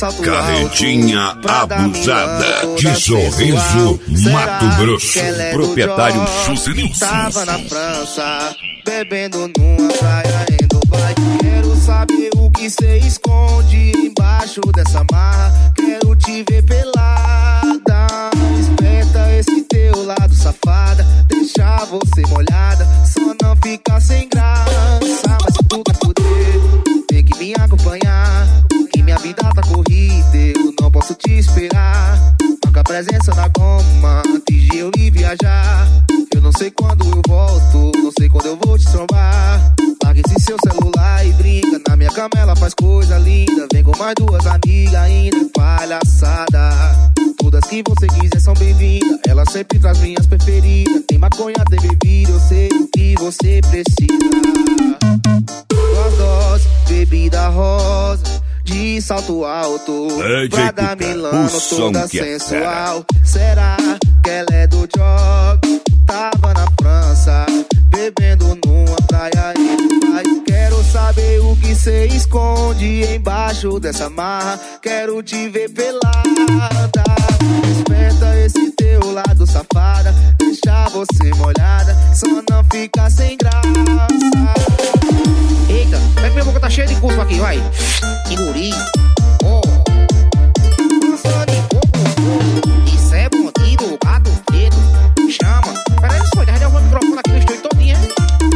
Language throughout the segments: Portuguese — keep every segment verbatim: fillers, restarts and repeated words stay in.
salto Carretinha alto, pra dar abusada milão, de toda Sorriso, sensual. Mato Grosso. Que ela é do Proprietário Job, Juscelino. tava na França, bebendo numa praia em Dubai. Quero saber o que cê esconde embaixo dessa marra. Quero te ver pelada, esperta esse teu lado safada. Deixar você molhada, só não ficar sem graça. Mas se tu quer fuder, tem que me acompanhar, que minha vida tá corrida, eu não posso te esperar. Marca a presença na goma, antes de eu ir viajar. Eu não sei quando eu volto, não sei quando eu vou te trombar. Larga esse seu celular e brinca, na minha cama ela faz coisa linda. Vem com mais duas amigas ainda, palhaçada. Todas que você quiser são bem-vindas, ela sempre traz minhas preferidas. Tem maconha, tem bebida, eu sei o que você precisa. Duas doses, bebida rosa, de salto alto, É, pra dar Cuca, Milano, o som toda que é sensual. Será que ela é do Job? Tava na França, bebendo numa praia em Dubai. Quero saber o que cê esconde embaixo dessa marra. Quero te ver pelada, desperta esse teu lado safada. Deixar você molhada, só não ficar sem graça. Eita, é que minha boca tá cheia de curso aqui, vai. Enguri. Oh. Nossa, de coco. Isso é bandido, gato preto. Chama. Pera aí, só, já derrubou o microfone aqui no estúdio todinho, hein?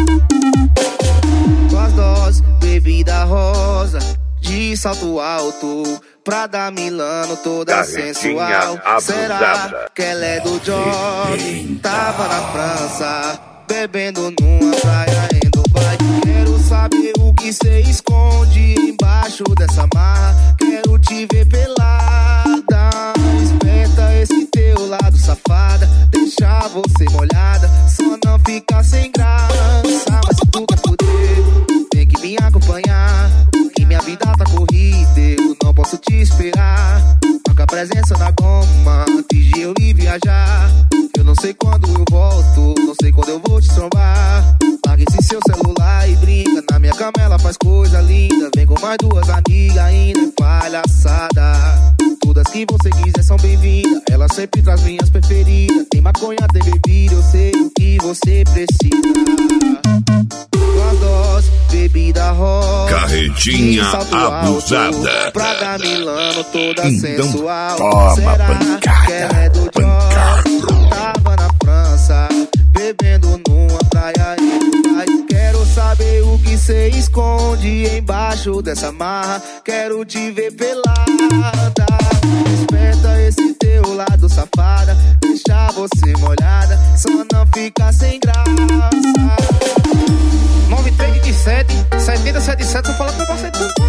Duas doses, bebida rosa, de salto alto, pra dar Milano, toda Carretinha sensual. abusada. Será que ela é do Job? Tava na França, bebendo numa praia em Dubai. Quero saber o que cê esconde embaixo dessa marra. Quero te ver pelada, esperta esse teu lado safada. Deixar você molhada, só não ficar sem graça. Mas se tu quer fuder, tem que me acompanhar, que minha vida tá corrida, eu não posso te esperar. Marca a presença na goma, antes de eu ir viajar. Eu não sei quando eu volto, não sei quando eu vou te trombar. Larga esse seu celular e brinca, na minha cama ela faz coisa linda. Vem com mais duas amigas ainda, palhaçada. Todas que você quiser são bem-vindas, ela sempre traz minhas preferidas. Tem maconha, tem bebida, eu sei o que você precisa. Duas doses, bebida rosa, Carretinha de salto abusada. alto, pra dar Milano, toda Então sensual. toma, Será pancada, que ela é do Job? pancada. Tava na França, bebendo numa praia em Dubai. Quero saber o que cê esconde embaixo dessa marra. Quero te ver pelada, desperta esse teu lado safada. Deixar você molhada, só não ficar sem graça. nove três sete sete sete sete, tô falando pra você tudo.